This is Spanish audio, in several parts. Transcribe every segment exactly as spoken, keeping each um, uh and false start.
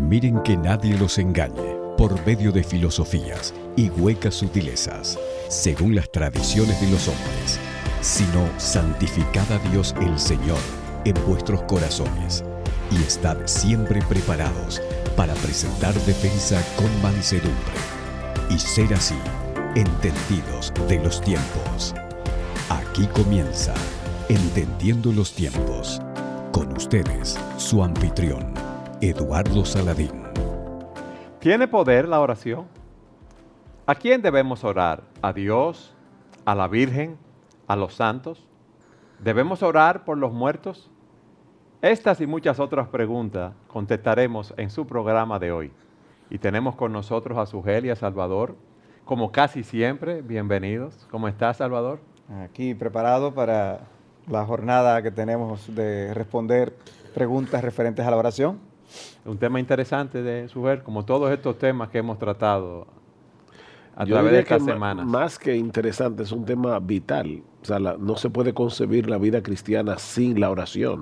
Miren que nadie los engañe por medio de filosofías y huecas sutilezas, según las tradiciones de los hombres, sino santificad a Dios el Señor en vuestros corazones y estad siempre preparados para presentar defensa con mansedumbre y ser así entendidos de los tiempos. Aquí comienza Entendiendo los Tiempos. Con ustedes, su anfitrión, Eduardo Saladín. ¿Tiene poder la oración? ¿A quién debemos orar? ¿A Dios? ¿A la Virgen? ¿A los santos? ¿Debemos orar por los muertos? Estas y muchas otras preguntas contestaremos en su programa de hoy. Y tenemos con nosotros a Sugel y a Salvador, como casi siempre. Bienvenidos. ¿Cómo estás, Salvador? Aquí preparado para la jornada que tenemos de responder preguntas referentes a la oración. Un tema interesante de Sugel, como todos estos temas que hemos tratado a Yo través de diría estas que semanas. Más que interesante, es un tema vital. O sea, la, no se puede concebir la vida cristiana sin la oración.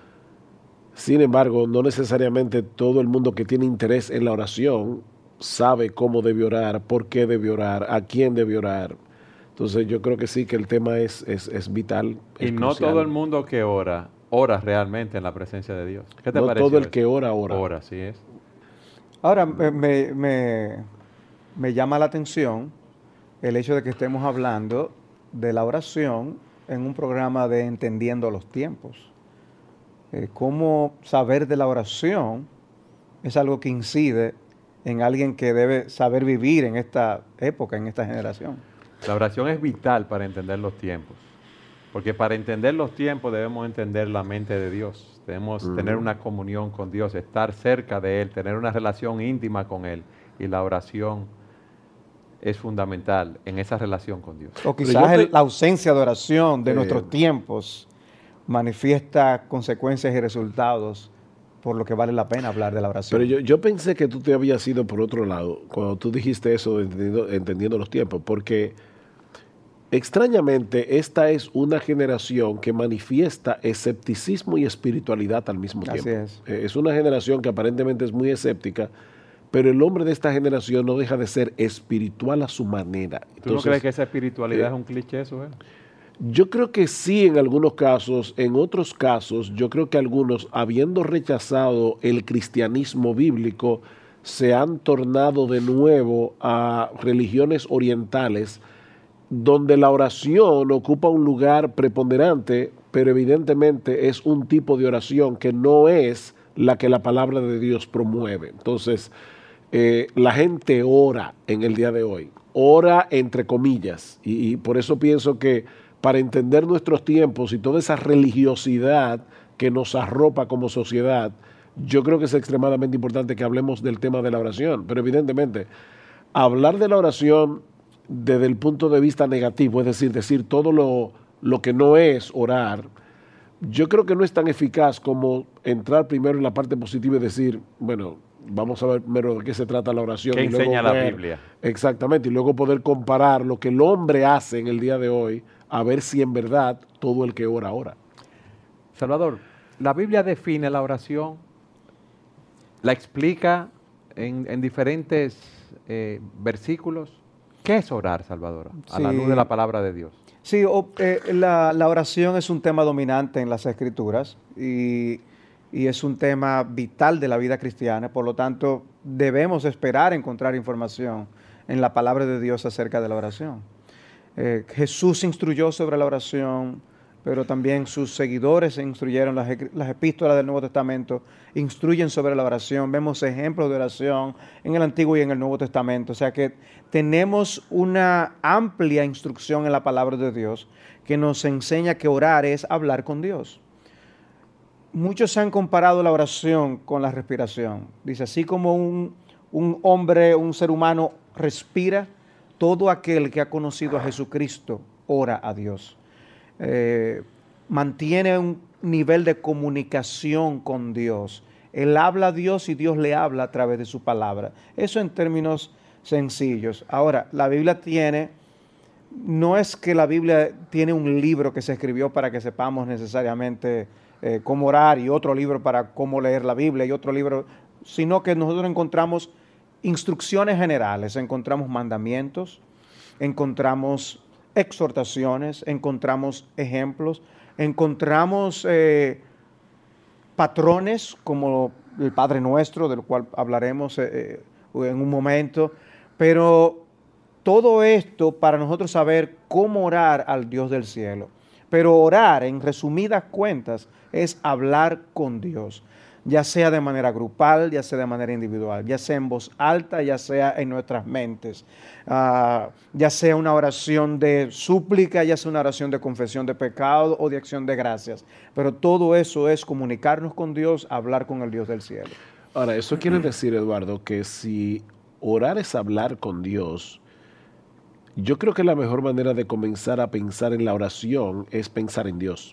Sin embargo, no necesariamente todo el mundo que tiene interés en la oración sabe cómo debe orar, por qué debe orar, a quién debe orar. Entonces yo creo que sí, que el tema es, es, es vital. Y es no crucial. todo el mundo que ora, ora realmente en la presencia de Dios. ¿Qué te No pareció todo el eso? que ora, ora. Ora, sí es. Ahora, me, me, me, me llama la atención el hecho de que estemos hablando de la oración en un programa de Entendiendo los Tiempos. Eh, cómo saber de la oración es algo que incide en alguien que debe saber vivir en esta época, en esta generación. La oración es vital para entender los tiempos, porque para entender los tiempos debemos entender la mente de Dios, debemos uh-huh. tener una comunión con Dios, estar cerca de Él, tener una relación íntima con Él, y la oración es fundamental en esa relación con Dios. O quizás te... el, la ausencia de oración de eh... nuestros tiempos manifiesta consecuencias y resultados por lo que vale la pena hablar de la oración. Pero yo, yo pensé que tú te habías ido por otro lado cuando tú dijiste eso de entendiendo, entendiendo los tiempos, porque extrañamente esta es una generación que manifiesta escepticismo y espiritualidad al mismo tiempo. Así es. Eh, es una generación que aparentemente es muy escéptica, pero el hombre de esta generación no deja de ser espiritual a su manera. ¿Tú Entonces, no crees que esa espiritualidad eh, es un cliché, eso? Eh? Yo creo que sí en algunos casos, en otros casos, yo creo que algunos, habiendo rechazado el cristianismo bíblico, se han tornado de nuevo a religiones orientales, donde la oración ocupa un lugar preponderante, pero evidentemente es un tipo de oración que no es la que la palabra de Dios promueve. Entonces, eh, la gente ora en el día de hoy, ora entre comillas, y, y por eso pienso que para entender nuestros tiempos y toda esa religiosidad que nos arropa como sociedad, yo creo que es extremadamente importante que hablemos del tema de la oración. Pero evidentemente, hablar de la oración desde el punto de vista negativo, es decir, decir todo lo, lo que no es orar, yo creo que no es tan eficaz como entrar primero en la parte positiva y decir, bueno, vamos a ver primero de qué se trata la oración. ¿Qué y enseña luego la ver, Biblia? Exactamente, y luego poder comparar lo que el hombre hace en el día de hoy, a ver si en verdad todo el que ora, ora. Salvador, la Biblia define la oración, la explica en, en diferentes eh, versículos. ¿Qué es orar, Salvador? A sí. la luz de la palabra de Dios. Sí, o, eh, la, la oración es un tema dominante en las Escrituras y, y es un tema vital de la vida cristiana. Por lo tanto, debemos esperar encontrar información en la palabra de Dios acerca de la oración. Eh, Jesús instruyó sobre la oración, pero también sus seguidores instruyeron, las, las epístolas del Nuevo Testamento instruyen sobre la oración. Vemos ejemplos de oración en el Antiguo y en el Nuevo Testamento. O sea que tenemos una amplia instrucción en la palabra de Dios que nos enseña que orar es hablar con Dios. Muchos han comparado la oración con la respiración. Dice, así como un, un hombre, un ser humano respira, todo aquel que ha conocido a Jesucristo ora a Dios. Eh, mantiene un nivel de comunicación con Dios. Él habla a Dios y Dios le habla a través de su palabra. Eso en términos sencillos. Ahora, la Biblia tiene, no es que la Biblia tiene un libro que se escribió para que sepamos necesariamente eh, cómo orar y otro libro para cómo leer la Biblia y otro libro sino que nosotros encontramos instrucciones generales, encontramos mandamientos, encontramos exhortaciones, encontramos ejemplos, encontramos eh, patrones como el Padre Nuestro, del cual hablaremos eh, en un momento, pero todo esto para nosotros saber cómo orar al Dios del cielo. Pero orar, en resumidas cuentas, es hablar con Dios, ya sea de manera grupal, ya sea de manera individual, ya sea en voz alta, ya sea en nuestras mentes, uh, ya sea una oración de súplica, ya sea una oración de confesión de pecado o de acción de gracias. Pero todo eso es comunicarnos con Dios, hablar con el Dios del cielo. Ahora, eso quiere decir, Eduardo, que si orar es hablar con Dios, yo creo que la mejor manera de comenzar a pensar en la oración es pensar en Dios,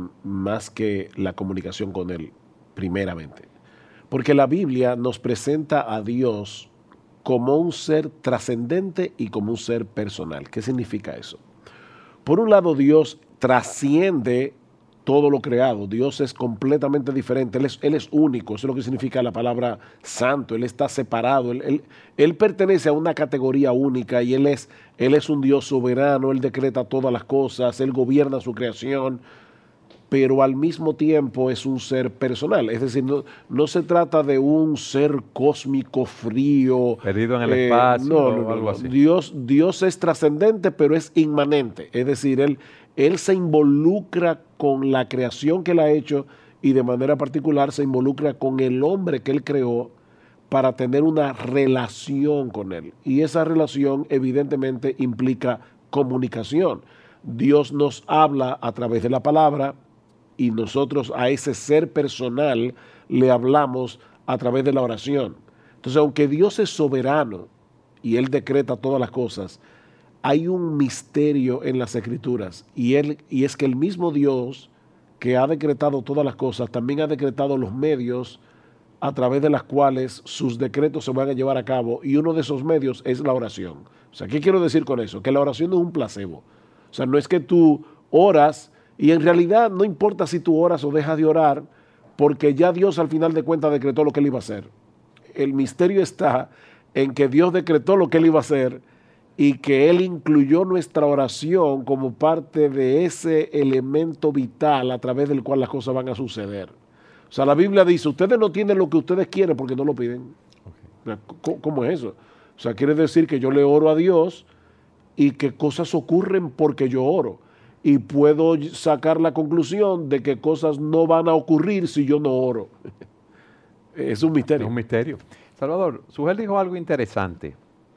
más que la comunicación con Él, primeramente. Porque la Biblia nos presenta a Dios como un ser trascendente y como un ser personal. ¿Qué significa eso? Por un lado, Dios trasciende todo lo creado. Dios es completamente diferente. Él es, él es único. Eso es lo que significa la palabra santo. Él está separado. Él, él, él pertenece a una categoría única y él es, él es un Dios soberano. Él decreta todas las cosas. Él gobierna su creación. Pero al mismo tiempo es un ser personal. Es decir, no, no se trata de un ser cósmico frío. Perdido en el eh, espacio no, o no, no, algo no. así. Dios, Dios es trascendente, pero es inmanente. Es decir, él, él se involucra con la creación que él ha hecho y de manera particular se involucra con el hombre que él creó para tener una relación con él. Y esa relación evidentemente implica comunicación. Dios nos habla a través de la palabra, y nosotros a ese ser personal le hablamos a través de la oración. Entonces, aunque Dios es soberano y Él decreta todas las cosas, hay un misterio en las Escrituras y, él, y es que el mismo Dios que ha decretado todas las cosas también ha decretado los medios a través de las cuales sus decretos se van a llevar a cabo, y uno de esos medios es la oración. O sea, ¿qué quiero decir con eso? Que la oración no es un placebo. O sea, no es que tú oras y en realidad no importa si tú oras o dejas de orar, porque ya Dios al final de cuentas decretó lo que Él iba a hacer. El misterio está en que Dios decretó lo que Él iba a hacer y que Él incluyó nuestra oración como parte de ese elemento vital a través del cual las cosas van a suceder. O sea, la Biblia dice, ustedes no tienen lo que ustedes quieren porque no lo piden. Okay. ¿Cómo es eso? O sea, quiere decir que yo le oro a Dios y que cosas ocurren porque yo oro. Y puedo sacar la conclusión de que cosas no van a ocurrir si yo no oro. Es un misterio. Es un misterio. Salvador, Sugel dijo algo interesante,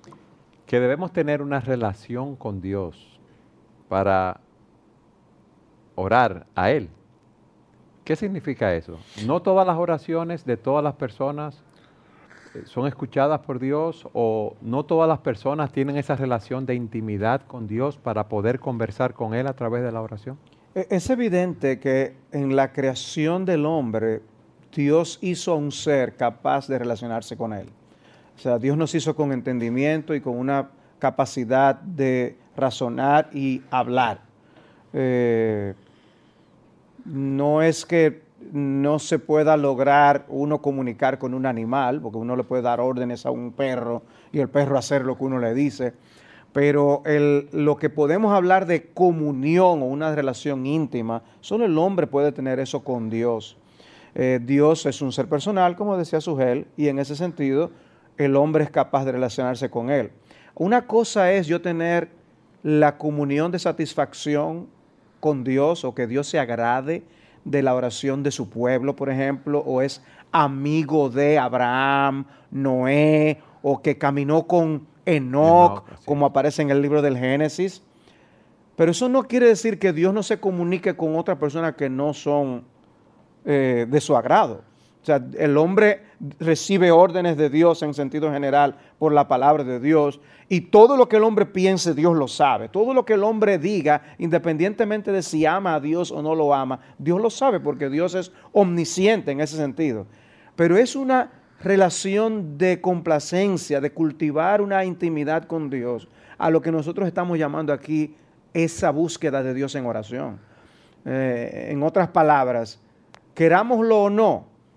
que debemos tener una relación con Dios para orar a Él. ¿Qué significa eso? No todas las oraciones de todas las personas son escuchadas por Dios, o no todas las personas tienen esa relación de intimidad con Dios para poder conversar con Él a través de la oración. Es evidente que en la creación del hombre, Dios hizo a un ser capaz de relacionarse con Él. O sea, Dios nos hizo con entendimiento y con una capacidad de razonar y hablar. Eh, no es que no se pueda lograr uno comunicar con un animal, porque uno le puede dar órdenes a un perro y el perro hacer lo que uno le dice, pero el, lo que podemos hablar de comunión o una relación íntima, solo el hombre puede tener eso con Dios. Eh, Dios es un ser personal, como decía Sugel, y en ese sentido el hombre es capaz de relacionarse con Él. Una cosa es yo tener la comunión de satisfacción con Dios, o que Dios se agrade de la oración de su pueblo, por ejemplo, o es amigo de Abraham, Noé, o que caminó con Enoc, Enoch, como aparece en el libro del Génesis. Pero eso no quiere decir que Dios no se comunique con otras personas que no son eh, de su agrado. O sea, el hombre recibe órdenes de Dios en sentido general por la palabra de Dios, y todo lo que el hombre piense, Dios lo sabe. Todo lo que el hombre diga, independientemente de si ama a Dios o no lo ama, Dios lo sabe, porque Dios es omnisciente en ese sentido. Pero es una relación de complacencia, de cultivar una intimidad con Dios, a lo que nosotros estamos llamando aquí esa búsqueda de Dios en oración. Eh, en otras palabras, querámoslo o no,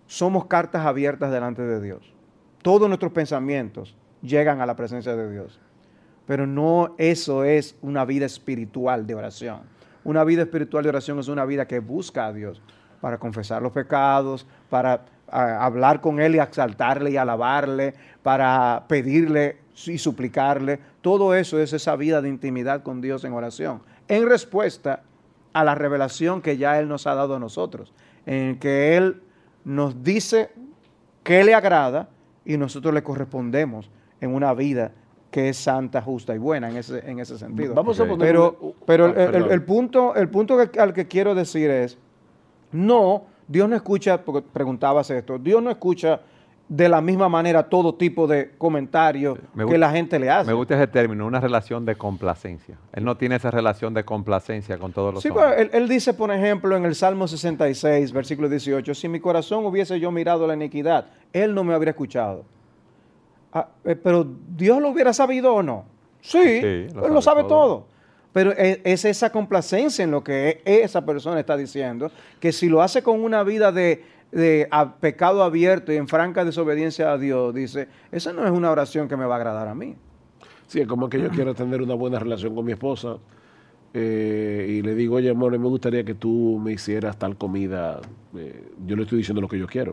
somos cartas abiertas delante de Dios. Todos nuestros pensamientos llegan a la presencia de Dios. Pero no eso es una vida espiritual de oración. Una vida espiritual de oración es una vida que busca a Dios para confesar los pecados, para a, hablar con Él y exaltarle y alabarle, para pedirle y suplicarle. Todo eso es esa vida de intimidad con Dios en oración, en respuesta a la revelación que ya Él nos ha dado a nosotros, en que Él nos dice qué le agrada y nosotros le correspondemos en una vida que es santa, justa y buena en ese, en ese sentido. Vamos a Ok. poner Pero, un- pero ah, el, el- perdón. el punto, el punto que- al que quiero decir es, no, Dios no escucha, porque preguntabas esto, Dios no escucha de la misma manera todo tipo de comentarios Me que gusta- la gente le hace. Me gusta ese término, una relación de complacencia. Él no tiene esa relación de complacencia con todos los Sí, pero hombres. él, él dice, por ejemplo, en el Salmo sesenta y seis, versículo dieciocho, si mi corazón hubiese yo mirado la iniquidad, Él no me habría escuchado. Ah, eh, pero ¿Dios lo hubiera sabido o no? Sí, Sí, lo Él lo sabe sabe todo. todo. Pero es, es esa complacencia en lo que e- esa persona está diciendo, que si lo hace con una vida de, de a- pecado abierto y en franca desobediencia a Dios, dice, esa no es una oración que me va a agradar a mí. Sí, es como que yo quiero tener una buena relación con mi esposa eh, y le digo, oye, amor, me gustaría que tú me hicieras tal comida. eh, yo le estoy diciendo lo que yo quiero.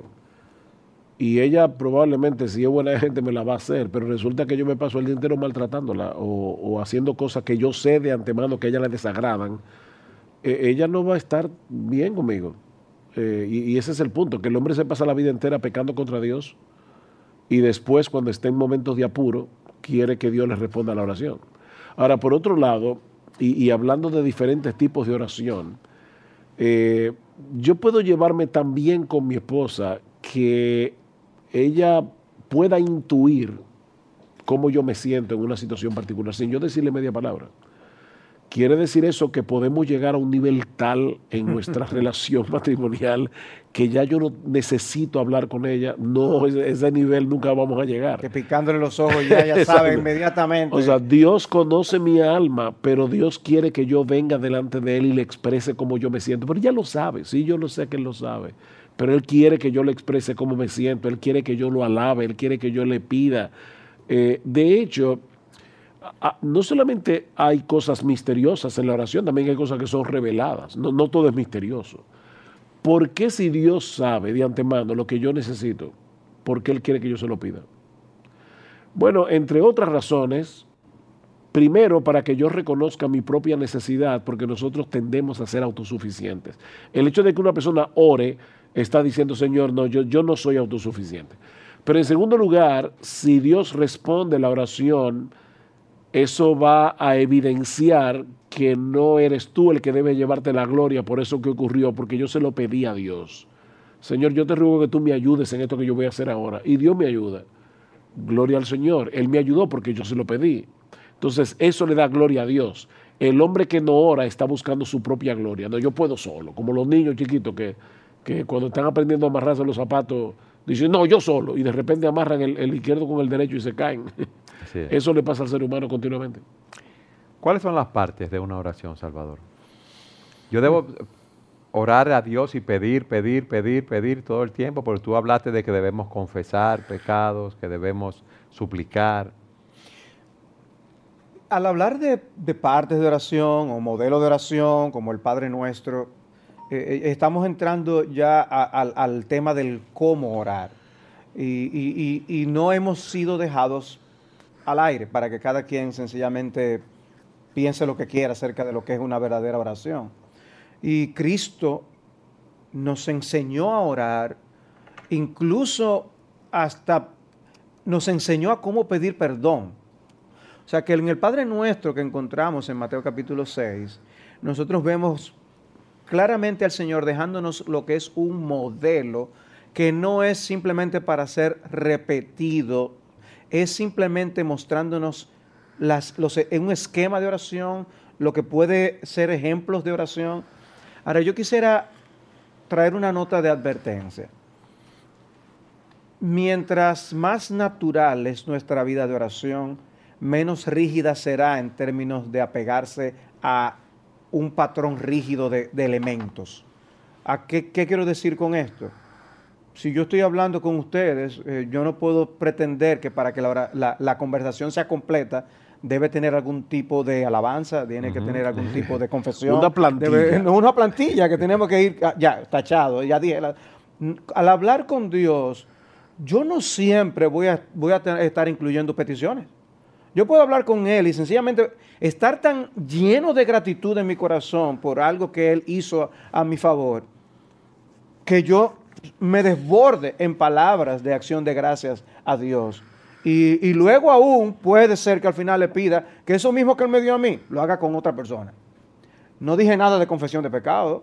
Y ella probablemente, si es buena gente, me la va a hacer, pero resulta que yo me paso el día entero maltratándola o, o haciendo cosas que yo sé de antemano que a ella le desagradan. Eh, ella no va a estar bien conmigo. Eh, y, y ese es el punto, que el hombre se pasa la vida entera pecando contra Dios y después, cuando esté en momentos de apuro, quiere que Dios le responda a la oración. Ahora, por otro lado, y, y hablando de diferentes tipos de oración, eh, yo puedo llevarme tan bien con mi esposa que ella pueda intuir cómo yo me siento en una situación particular, sin yo decirle media palabra. Quiere decir eso que podemos llegar a un nivel tal en nuestra relación matrimonial que ya yo no necesito hablar con ella. No, ese, ese nivel nunca vamos a llegar. Que picándole los ojos ya ella Exacto. sabe inmediatamente. O sea, Dios conoce mi alma, pero Dios quiere que yo venga delante de Él y le exprese cómo yo me siento. Pero ya lo sabe, sí, yo lo sé que Él lo sabe. Pero Él quiere que yo le exprese cómo me siento, Él quiere que yo lo alabe, Él quiere que yo le pida. Eh, de hecho, a- no solamente hay cosas misteriosas en la oración, también hay cosas que son reveladas. No, no todo es misterioso. ¿Por qué si Dios sabe de antemano lo que yo necesito, por qué Él quiere que yo se lo pida? Bueno, entre otras razones, primero para que yo reconozca mi propia necesidad, porque nosotros tendemos a ser autosuficientes. El hecho de que una persona ore está diciendo, Señor, no, yo, yo no soy autosuficiente. Pero en segundo lugar, si Dios responde la oración, eso va a evidenciar que no eres tú el que debe llevarte la gloria por eso que ocurrió, porque yo se lo pedí a Dios. Señor, yo te ruego que tú me ayudes en esto que yo voy a hacer ahora. Y Dios me ayuda. Gloria al Señor. Él me ayudó porque yo se lo pedí. Entonces, eso le da gloria a Dios. El hombre que no ora está buscando su propia gloria. No, yo puedo solo, como los niños chiquitos que, que cuando están aprendiendo a amarrarse los zapatos, dicen, no, yo solo. Y de repente amarran el, el izquierdo con el derecho y se caen. Así es. Eso le pasa al ser humano continuamente. ¿Cuáles son las partes de una oración, Salvador? Yo debo orar a Dios y pedir, pedir, pedir, pedir todo el tiempo, porque tú hablaste de que debemos confesar pecados, que debemos suplicar. Al hablar de, de partes de oración o modelos de oración, como el Padre Nuestro, eh, eh, estamos entrando ya a- al, al tema del cómo orar. Y, y- y- y no hemos sido dejados al aire para que cada quien sencillamente piense lo que quiera acerca de lo que es una verdadera oración. Y Cristo nos enseñó a orar, incluso hasta nos enseñó a cómo pedir perdón. O sea que en el Padre Nuestro que encontramos en Mateo capítulo seis, nosotros vemos claramente al Señor dejándonos lo que es un modelo que no es simplemente para ser repetido, es simplemente mostrándonos las, los, en un esquema de oración, lo que puede ser ejemplos de oración. Ahora yo quisiera traer una nota de advertencia. Mientras más natural es nuestra vida de oración, menos rígida será en términos de apegarse a un patrón rígido de, de elementos. ¿A qué, qué quiero decir con esto? si yo estoy hablando con ustedes, eh, yo no puedo pretender que para que la, la, la conversación sea completa, debe tener algún tipo de alabanza, tiene uh-huh. que tener algún tipo de confesión. Una plantilla. Debe, no, una plantilla que tenemos que ir, ya, tachado, ya dije. La, al hablar con Dios, yo no siempre voy a, voy a tener, estar incluyendo peticiones. Yo puedo hablar con Él y sencillamente estar tan lleno de gratitud en mi corazón por algo que Él hizo a, a mi favor, que yo me desborde en palabras de acción de gracias a Dios. Y, y luego aún puede ser que al final le pida que eso mismo que Él me dio a mí, lo haga con otra persona. No dije nada de confesión de pecado.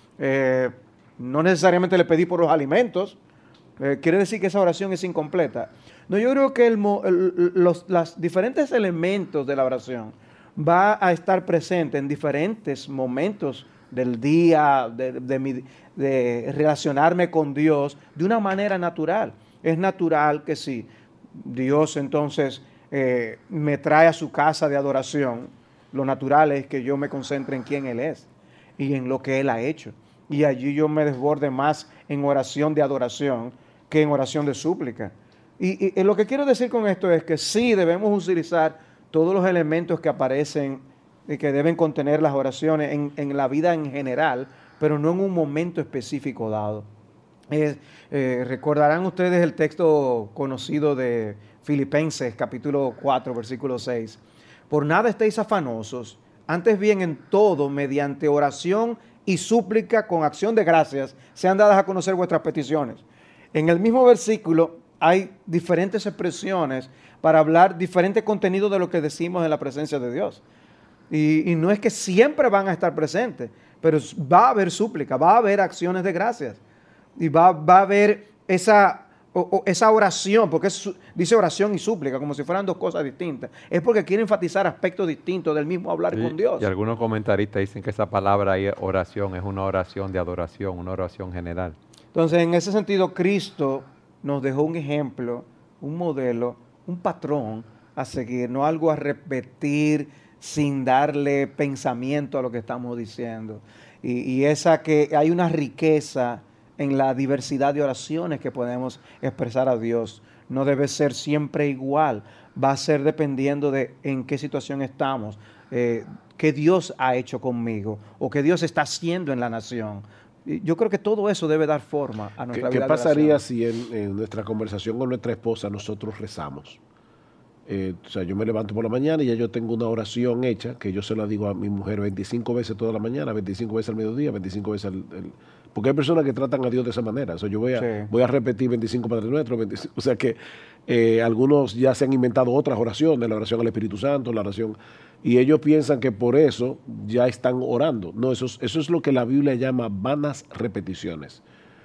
Eh, no necesariamente le pedí por los alimentos. Eh, quiere decir que esa oración es incompleta. No, yo creo que el, el, los los diferentes elementos de la oración va a estar presente en diferentes momentos del día, de, de, mi, de relacionarme con Dios de una manera natural. Es natural que sí. Dios entonces eh, me trae a su casa de adoración. Lo natural es que yo me concentre en quién Él es y en lo que Él ha hecho. Y allí yo me desborde más en oración de adoración que en oración de súplica. Y, y, y lo que quiero decir con esto es que sí debemos utilizar todos los elementos que aparecen y que deben contener las oraciones en, en la vida en general, pero no en un momento específico dado. Eh, eh, recordarán ustedes el texto conocido de Filipenses, capítulo cuatro, versículo seis. Por nada estéis afanosos, antes bien en todo, mediante oración y súplica con acción de gracias, sean dadas a conocer vuestras peticiones. En el mismo versículo hay diferentes expresiones para hablar diferentes contenidos de lo que decimos en la presencia de Dios. Y, y no es que siempre van a estar presentes, pero va a haber súplica, va a haber acciones de gracias. Y va, va a haber esa, o, o esa oración, porque es, dice oración y súplica, como si fueran dos cosas distintas. Es porque quiere enfatizar aspectos distintos del mismo hablar sí, con Dios. Y algunos comentaristas dicen que esa palabra ahí, oración, es una oración de adoración, una oración general. Entonces, en ese sentido, Cristo nos dejó un ejemplo, un modelo, un patrón a seguir, no algo a repetir sin darle pensamiento a lo que estamos diciendo. Y, y esa que hay una riqueza en la diversidad de oraciones que podemos expresar a Dios. No debe ser siempre igual, va a ser dependiendo de en qué situación estamos, eh, qué Dios ha hecho conmigo o qué Dios está haciendo en la nación. Yo creo que todo eso debe dar forma a nuestra ¿Qué, vida. ¿Qué pasaría si en, en nuestra conversación con nuestra esposa nosotros rezamos? Eh, o sea, yo me levanto por la mañana y ya yo tengo una oración hecha, que yo se la digo a mi mujer veinticinco veces toda la mañana, veinticinco veces al mediodía, veinticinco veces al... al porque hay personas que tratan a Dios de esa manera. O sea, yo voy a, sí. voy a repetir veinticinco Padre Nuestro, veinticinco, o sea que eh, algunos ya se han inventado otras oraciones, la oración al Espíritu Santo, la oración... Y ellos piensan que por eso ya están orando. No, eso es, eso es lo que la Biblia llama vanas repeticiones.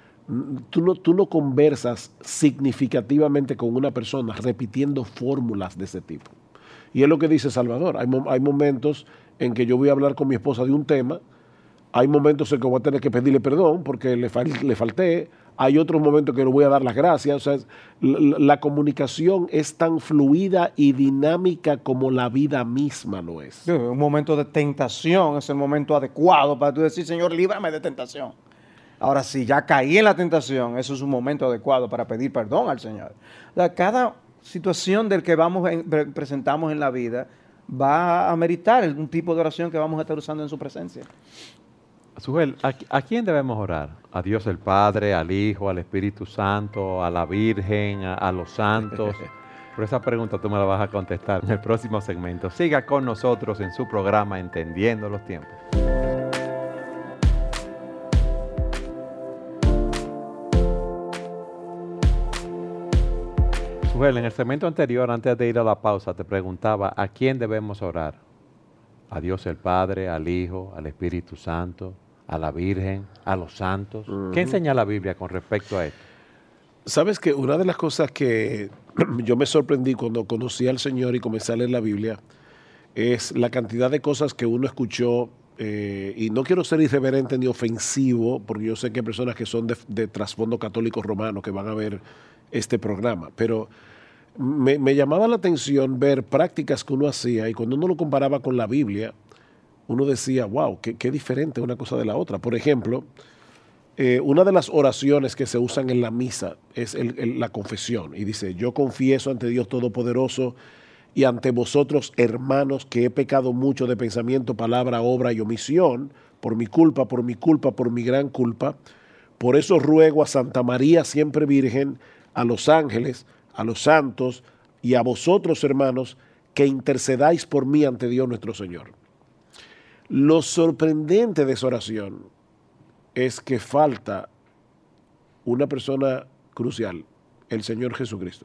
Tú no, tú no conversas significativamente con una persona repitiendo fórmulas de ese tipo. Y es lo que dice Salvador. Hay, hay momentos en que yo voy a hablar con mi esposa de un tema, hay momentos en que voy a tener que pedirle perdón porque le, fal, le falté, hay otros momentos que le voy a dar las gracias. O sea, la, la comunicación es tan fluida y dinámica como la vida misma lo es. Sí, un momento de tentación es el momento adecuado para tú decir, Señor, líbrame de tentación. Ahora, si ya caí en la tentación, eso es un momento adecuado para pedir perdón al Señor. O sea, cada situación del que vamos en, presentamos en la vida va a meritar un tipo de oración que vamos a estar usando en su presencia. Sujel, ¿a, ¿a quién debemos orar? ¿A Dios el Padre, al Hijo, al Espíritu Santo, a la Virgen, a, a los santos? Por esa pregunta tú me la vas a contestar en el próximo segmento. Siga con nosotros en su programa Entendiendo los Tiempos. Sujel, en el segmento anterior, antes de ir a la pausa, te preguntaba ¿a quién debemos orar? ¿A Dios el Padre, al Hijo, al Espíritu Santo, a la Virgen, a los santos? Uh-huh. ¿Qué enseña la Biblia con respecto a esto? Sabes que una de las cosas que yo me sorprendí cuando conocí al Señor y comencé a leer la Biblia es la cantidad de cosas que uno escuchó, eh, y no quiero ser irreverente ni ofensivo, porque yo sé que hay personas que son de, de trasfondo católico romano que van a ver este programa, pero me, me llamaba la atención ver prácticas que uno hacía y cuando uno lo comparaba con la Biblia, uno decía, wow, qué, qué diferente una cosa de la otra. Por ejemplo, Eh, una de las oraciones que se usan en la misa es el, el, la confesión. Y dice, yo confieso ante Dios Todopoderoso y ante vosotros, hermanos, que he pecado mucho de pensamiento, palabra, obra y omisión, por mi culpa, por mi culpa, por mi gran culpa. Por eso ruego a Santa María, siempre Virgen, a los ángeles, a los santos y a vosotros, hermanos, que intercedáis por mí ante Dios nuestro Señor. Lo sorprendente de esa oración es que falta una persona crucial, el Señor Jesucristo.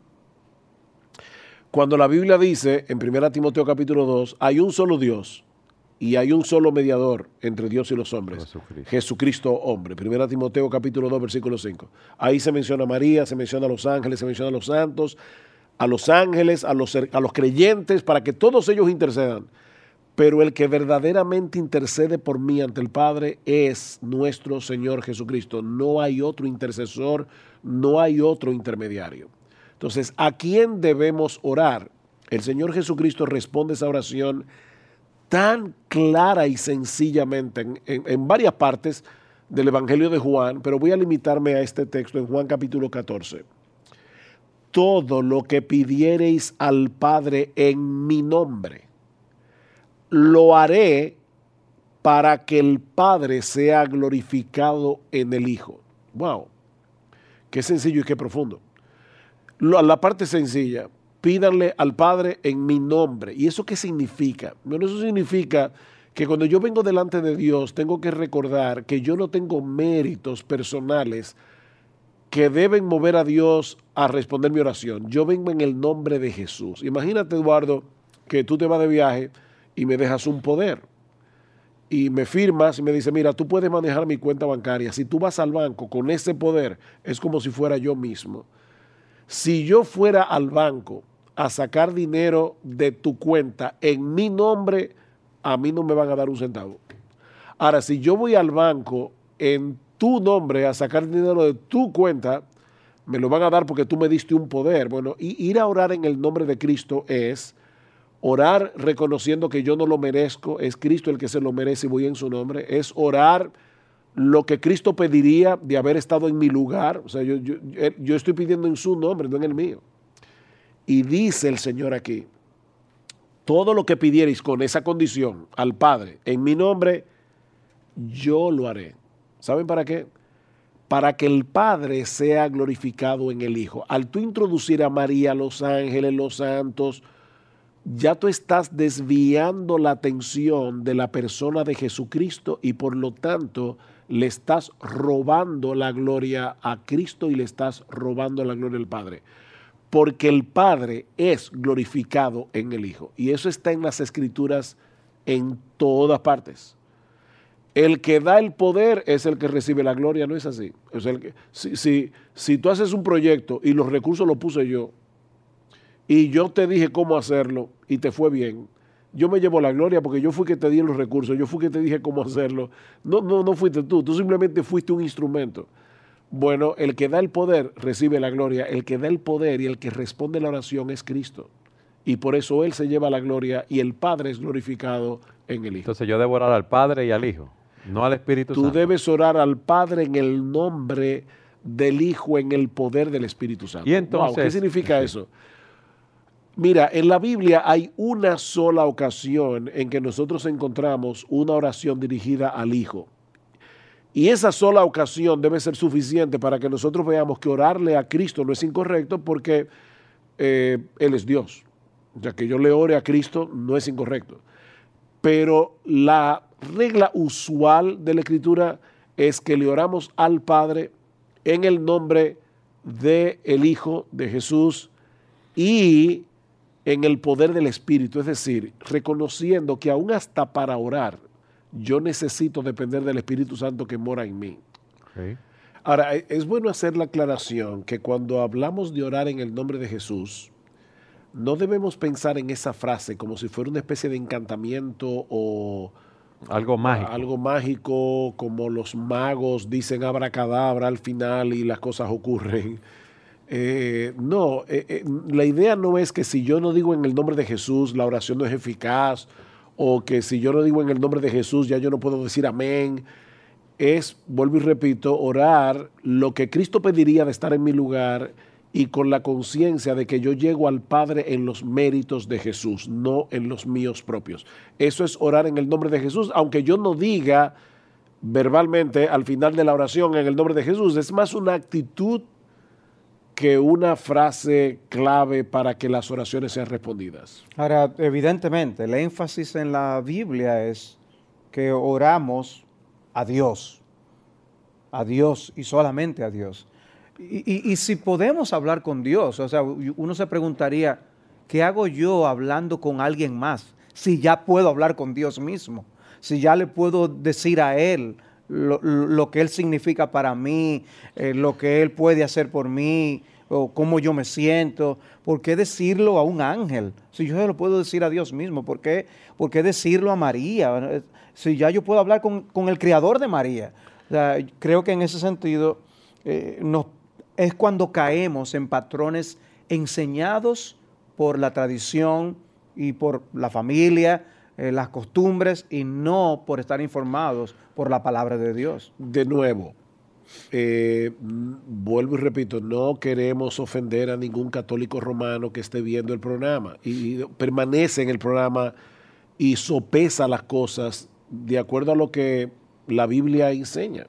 Cuando la Biblia dice, en primera Timoteo capítulo dos, hay un solo Dios y hay un solo mediador entre Dios y los hombres, Jesucristo, Jesucristo hombre. primera Timoteo capítulo dos, versículo cinco. Ahí se menciona a María, se menciona a los ángeles, se menciona a los santos, a los ángeles, a los, a los creyentes, para que todos ellos intercedan. Pero el que verdaderamente intercede por mí ante el Padre es nuestro Señor Jesucristo. No hay otro intercesor, no hay otro intermediario. Entonces, ¿a quién debemos orar? El Señor Jesucristo responde esa oración tan clara y sencillamente en, en, en varias partes del Evangelio de Juan, pero voy a limitarme a este texto en Juan capítulo catorce. Todo lo que pidiereis al Padre en mi nombre, lo haré para que el Padre sea glorificado en el Hijo. Wow, qué sencillo y qué profundo. La parte sencilla, pídanle al Padre en mi nombre. ¿Y eso qué significa? Bueno, eso significa que cuando yo vengo delante de Dios, tengo que recordar que yo no tengo méritos personales que deben mover a Dios a responder mi oración. Yo vengo en el nombre de Jesús. Imagínate, Eduardo, que tú te vas de viaje y me dejas un poder y me firmas y me dice, mira, tú puedes manejar mi cuenta bancaria. Si tú vas al banco con ese poder, es como si fuera yo mismo. Si yo fuera al banco a sacar dinero de tu cuenta en mi nombre, a mí no me van a dar un centavo. Ahora, si yo voy al banco en tu nombre a sacar dinero de tu cuenta, me lo van a dar porque tú me diste un poder. Bueno, y ir a orar en el nombre de Cristo es orar reconociendo que yo no lo merezco, es Cristo el que se lo merece y voy en su nombre. Es orar lo que Cristo pediría de haber estado en mi lugar. O sea, yo, yo, yo estoy pidiendo en su nombre, no en el mío. Y dice el Señor aquí, todo lo que pidierais con esa condición al Padre en mi nombre, yo lo haré. ¿Saben para qué? Para que el Padre sea glorificado en el Hijo. Al tú introducir a María, los ángeles, los santos, ya tú estás desviando la atención de la persona de Jesucristo y por lo tanto le estás robando la gloria a Cristo y le estás robando la gloria al Padre. Porque el Padre es glorificado en el Hijo. Y eso está en las Escrituras en todas partes. El que da el poder es el que recibe la gloria, ¿no es así? O sea, el que, si, si, si tú haces un proyecto y los recursos los puse yo, y yo te dije cómo hacerlo y te fue bien, yo me llevo la gloria porque yo fui que te di los recursos, yo fui que te dije cómo hacerlo. No, no, no fuiste tú, tú simplemente fuiste un instrumento. Bueno, el que da el poder recibe la gloria, el que da el poder y el que responde la oración es Cristo. Y por eso Él se lleva la gloria y el Padre es glorificado en el Hijo. Entonces yo debo orar al Padre y al Hijo, no al Espíritu Tú Santo. Tú debes orar al Padre en el nombre del Hijo, en el poder del Espíritu Santo. ¿Y entonces, wow, ¿qué significa sí. eso? Mira, en la Biblia hay una sola ocasión en que nosotros encontramos una oración dirigida al Hijo. Y esa sola ocasión debe ser suficiente para que nosotros veamos que orarle a Cristo no es incorrecto porque eh, Él es Dios. O sea, que yo le ore a Cristo no es incorrecto. Pero la regla usual de la Escritura es que le oramos al Padre en el nombre del Hijo de Jesús y en el poder del Espíritu, es decir, reconociendo que aún hasta para orar yo necesito depender del Espíritu Santo que mora en mí. Okay. Ahora, es bueno hacer la aclaración que cuando hablamos de orar en el nombre de Jesús, no debemos pensar en esa frase como si fuera una especie de encantamiento o algo mágico. Algo mágico, como los magos dicen abracadabra al final y las cosas ocurren. Eh, no, eh, eh, la idea no es que si yo no digo en el nombre de Jesús la oración no es eficaz o que si yo no digo en el nombre de Jesús ya yo no puedo decir amén. es, vuelvo y repito, orar lo que Cristo pediría de estar en mi lugar y con la conciencia de que yo llego al Padre en los méritos de Jesús, no en los míos propios. Eso es orar en el nombre de Jesús, aunque yo no diga verbalmente al final de la oración en el nombre de Jesús. Es más una actitud que una frase clave para que las oraciones sean respondidas. Ahora, evidentemente, el énfasis en la Biblia es que oramos a Dios, a Dios y solamente a Dios. Y, y, y si podemos hablar con Dios, o sea, uno se preguntaría, ¿qué hago yo hablando con alguien más? Si ya puedo hablar con Dios mismo, si ya le puedo decir a Él lo, lo que Él significa para mí, eh, lo que Él puede hacer por mí, o cómo yo me siento. ¿Por qué decirlo a un ángel? Si yo se lo puedo decir a Dios mismo, ¿por qué, por qué decirlo a María? Si ya yo puedo hablar con, con el Creador de María. O sea, creo que en ese sentido eh, nos, es cuando caemos en patrones enseñados por la tradición y por la familia, eh, las costumbres, y no por estar informados por la palabra de Dios. De nuevo, eh, vuelvo y repito, no queremos ofender a ningún católico romano que esté viendo el programa y, y permanece en el programa y sopesa las cosas de acuerdo a lo que la Biblia enseña.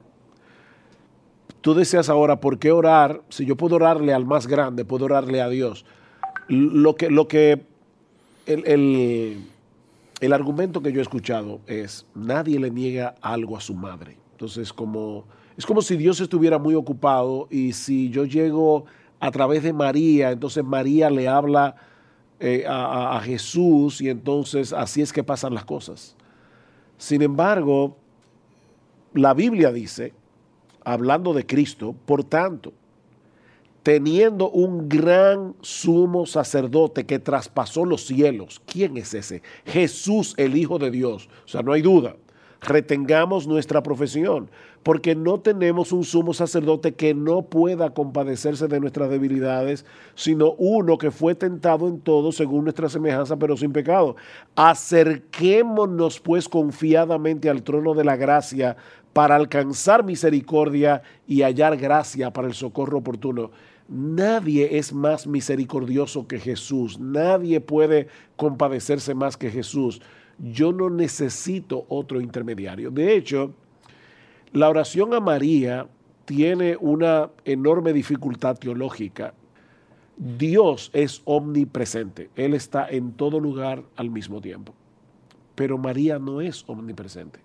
Tú deseas ahora, ¿por qué orar? Si yo puedo orarle al más grande, puedo orarle a Dios. Lo que, lo que el, el, el argumento que yo he escuchado es, nadie le niega algo a su madre. Entonces, como, es como si Dios estuviera muy ocupado y si yo llego a través de María, entonces María le habla eh, a, a Jesús y entonces así es que pasan las cosas. Sin embargo, la Biblia dice, hablando de Cristo, por tanto, teniendo un gran sumo sacerdote que traspasó los cielos. ¿Quién es ese? Jesús, el Hijo de Dios. O sea, no hay duda. Retengamos nuestra profesión, porque no tenemos un sumo sacerdote que no pueda compadecerse de nuestras debilidades, sino uno que fue tentado en todo según nuestra semejanza, pero sin pecado. Acerquémonos pues confiadamente al trono de la gracia para alcanzar misericordia y hallar gracia para el socorro oportuno. Nadie es más misericordioso que Jesús. Nadie puede compadecerse más que Jesús. Yo no necesito otro intermediario. De hecho, la oración a María tiene una enorme dificultad teológica. Dios es omnipresente. Él está en todo lugar al mismo tiempo. Pero María no es omnipresente.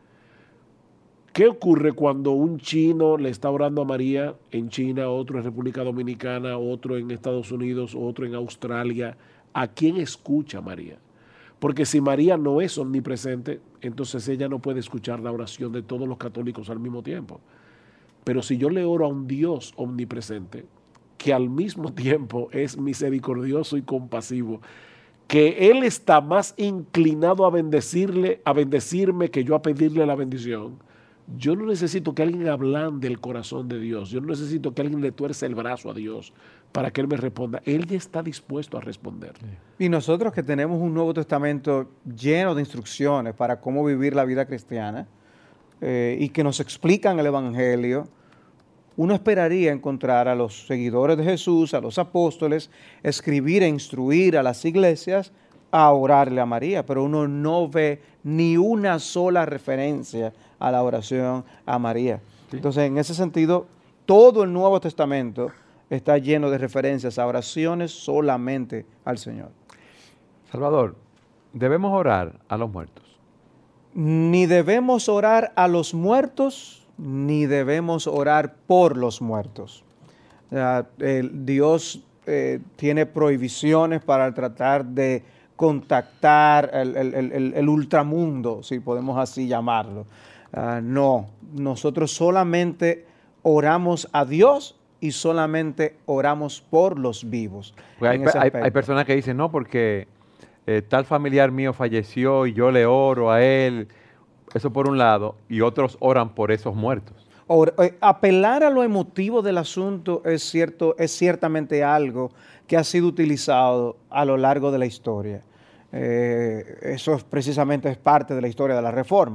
¿Qué ocurre cuando un chino le está orando a María en China, otro en República Dominicana, otro en Estados Unidos, otro en Australia? ¿A quién escucha María? Porque si María no es omnipresente, entonces ella no puede escuchar la oración de todos los católicos al mismo tiempo. Pero si yo le oro a un Dios omnipresente, que al mismo tiempo es misericordioso y compasivo, que Él está más inclinado a bendecirle, a bendecirme que yo a pedirle la bendición, yo no necesito que alguien ablande el corazón de Dios. Yo no necesito que alguien le tuerce el brazo a Dios para que Él me responda. Él ya está dispuesto a responder. Y nosotros que tenemos un Nuevo Testamento lleno de instrucciones para cómo vivir la vida cristiana eh, y que nos explican el Evangelio, uno esperaría encontrar a los seguidores de Jesús, a los apóstoles, escribir e instruir a las iglesias a orarle a María, pero uno no ve ni una sola referencia a la oración a María. Sí. Entonces, en ese sentido, todo el Nuevo Testamento está lleno de referencias a oraciones solamente al Señor. Salvador, ¿debemos orar a los muertos? Ni debemos orar a los muertos, ni debemos orar por los muertos. Uh, el Dios eh, tiene prohibiciones para tratar de contactar el, el, el, el ultramundo, si podemos así llamarlo. Uh, no, nosotros solamente oramos a Dios y solamente oramos por los vivos. Pues hay, hay, hay personas que dicen, no, porque eh, tal familiar mío falleció y yo le oro a él, eso por un lado, y otros oran por esos muertos. Or, eh, apelar a lo emotivo del asunto es, cierto, es ciertamente algo que ha sido utilizado a lo largo de la historia. Eh, eso es, precisamente es parte de la historia de la Reforma.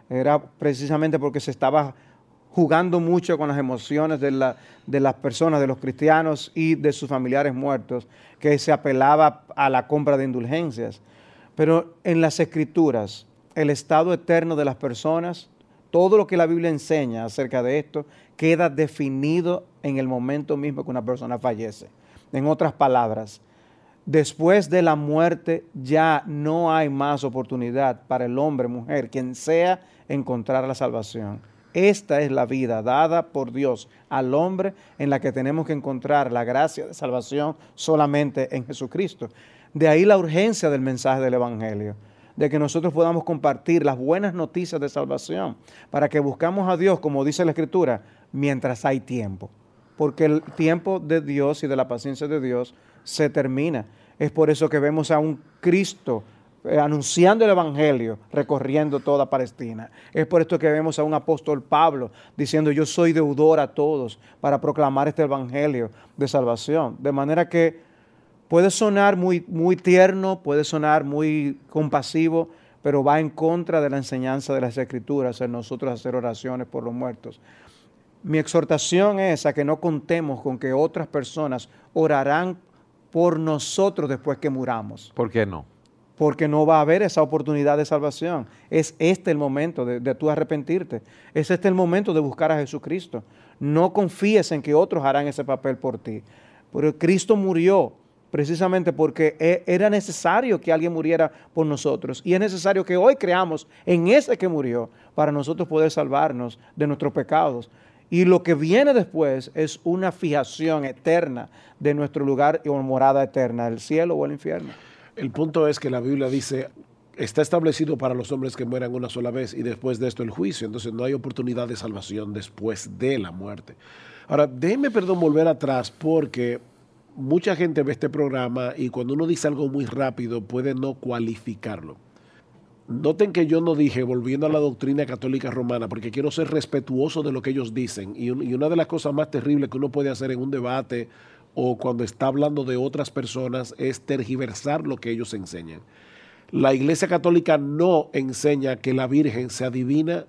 era precisamente porque se estaba jugando mucho con las emociones de, la, de las personas, de los cristianos y de sus familiares muertos, que se apelaba a la compra de indulgencias. Pero en las Escrituras, el estado eterno de las personas, todo lo que la Biblia enseña acerca de esto, queda definido en el momento mismo que una persona fallece. En otras palabras, después de la muerte ya no hay más oportunidad para el hombre, mujer, quien sea, encontrar la salvación. Esta es la vida dada por Dios al hombre, en la que tenemos que encontrar la gracia de salvación solamente en Jesucristo. De ahí la urgencia del mensaje del Evangelio, de que nosotros podamos compartir las buenas noticias de salvación, para que buscamos a Dios, como dice la Escritura, mientras hay tiempo. Porque el tiempo de Dios y de la paciencia de Dios se termina. Es por eso que vemos a un Cristo eh, anunciando el Evangelio, recorriendo toda Palestina. Es por esto que vemos a un apóstol Pablo diciendo: yo soy deudor a todos para proclamar este Evangelio de salvación. De manera que puede sonar muy, muy tierno, puede sonar muy compasivo, pero va en contra de la enseñanza de las Escrituras en nosotros hacer oraciones por los muertos. Mi exhortación es a que no contemos con que otras personas orarán por nosotros después que muramos. ¿Por qué no? Porque no va a haber esa oportunidad de salvación. Es este el momento de, de tú arrepentirte. Es este el momento de buscar a Jesucristo. No confíes en que otros harán ese papel por ti. Pero Cristo murió precisamente porque era necesario que alguien muriera por nosotros. Y es necesario que hoy creamos en ese que murió para nosotros poder salvarnos de nuestros pecados. Y lo que viene después es una fijación eterna de nuestro lugar o morada eterna, el cielo o el infierno. El punto es que la Biblia dice, está establecido para los hombres que mueran una sola vez y después de esto el juicio. Entonces no hay oportunidad de salvación después de la muerte. Ahora, déjenme, perdón, volver atrás, porque mucha gente ve este programa y cuando uno dice algo muy rápido puede no cualificarlo. Noten que yo no dije, volviendo a la doctrina católica romana, porque quiero ser respetuoso de lo que ellos dicen. Y, y una de las cosas más terribles que uno puede hacer en un debate o cuando está hablando de otras personas es tergiversar lo que ellos enseñan. La Iglesia Católica no enseña que la Virgen sea divina.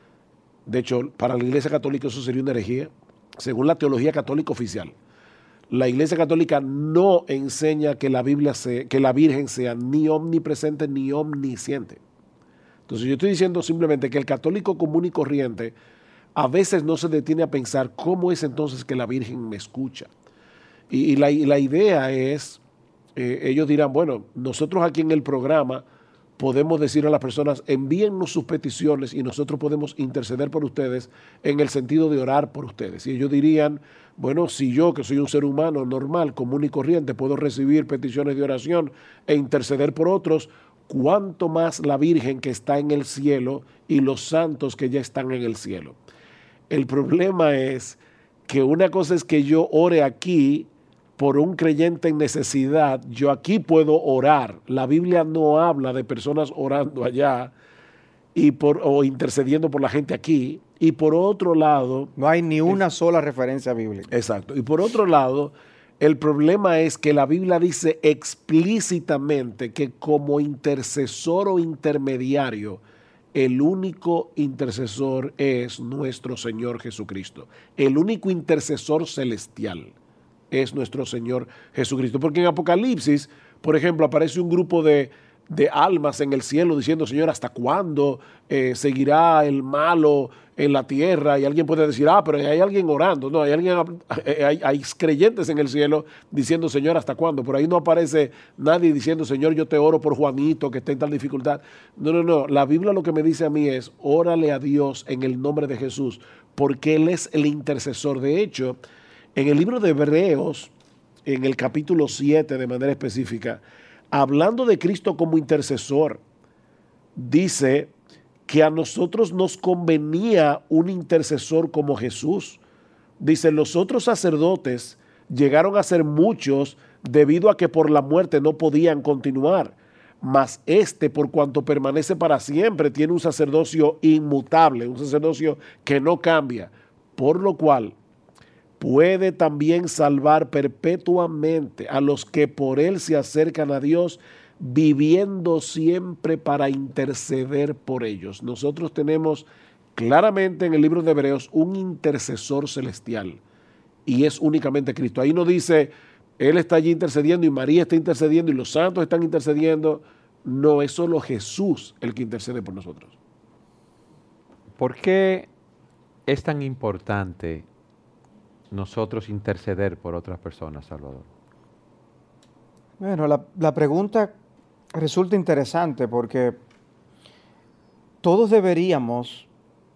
De hecho, para la Iglesia Católica eso sería una herejía, según la teología católica oficial. La Iglesia Católica no enseña que la Biblia sea, que la Virgen sea ni omnipresente ni omnisciente. Entonces yo estoy diciendo simplemente que el católico común y corriente a veces no se detiene a pensar cómo es entonces que la Virgen me escucha. Y, y, la, y la idea es, eh, ellos dirán, bueno, nosotros aquí en el programa podemos decir a las personas, envíennos sus peticiones y nosotros podemos interceder por ustedes en el sentido de orar por ustedes. Y ellos dirían, bueno, si yo, que soy un ser humano normal, común y corriente, puedo recibir peticiones de oración e interceder por otros, ¿cuánto más la Virgen que está en el cielo y los santos que ya están en el cielo? El problema es que una cosa es que yo ore aquí por un creyente en necesidad, yo aquí puedo orar. La Biblia no habla de personas orando allá y por, o intercediendo por la gente aquí. Y por otro lado... No hay ni una es, sola referencia bíblica. Exacto. Y por otro lado, el problema es que la Biblia dice explícitamente que como intercesor o intermediario, el único intercesor es nuestro Señor Jesucristo. El único intercesor celestial es nuestro Señor Jesucristo. Porque en Apocalipsis, por ejemplo, aparece un grupo de, de almas en el cielo diciendo, Señor, ¿hasta cuándo eh, seguirá el malo en la tierra? Y alguien puede decir, ah, pero hay alguien orando. No, hay, alguien, hay, hay creyentes en el cielo diciendo, Señor, ¿hasta cuándo? Por ahí no aparece nadie diciendo, Señor, yo te oro por Juanito que está en tal dificultad. No, no, no. La Biblia lo que me dice a mí es, órale a Dios en el nombre de Jesús, porque Él es el intercesor. De hecho, en el libro de Hebreos, en el capítulo siete de manera específica, hablando de Cristo como intercesor, dice que a nosotros nos convenía un intercesor como Jesús. Dice, los otros sacerdotes llegaron a ser muchos debido a que por la muerte no podían continuar, mas este, por cuanto permanece para siempre, tiene un sacerdocio inmutable, un sacerdocio que no cambia, por lo cual puede también salvar perpetuamente a los que por él se acercan a Dios, viviendo siempre para interceder por ellos. Nosotros tenemos claramente en el libro de Hebreos un intercesor celestial y es únicamente Cristo. Ahí no dice, Él está allí intercediendo y María está intercediendo y los santos están intercediendo. No, es solo Jesús el que intercede por nosotros. ¿Por qué es tan importante nosotros interceder por otras personas, Salvador? Bueno, la, la pregunta resulta interesante porque todos deberíamos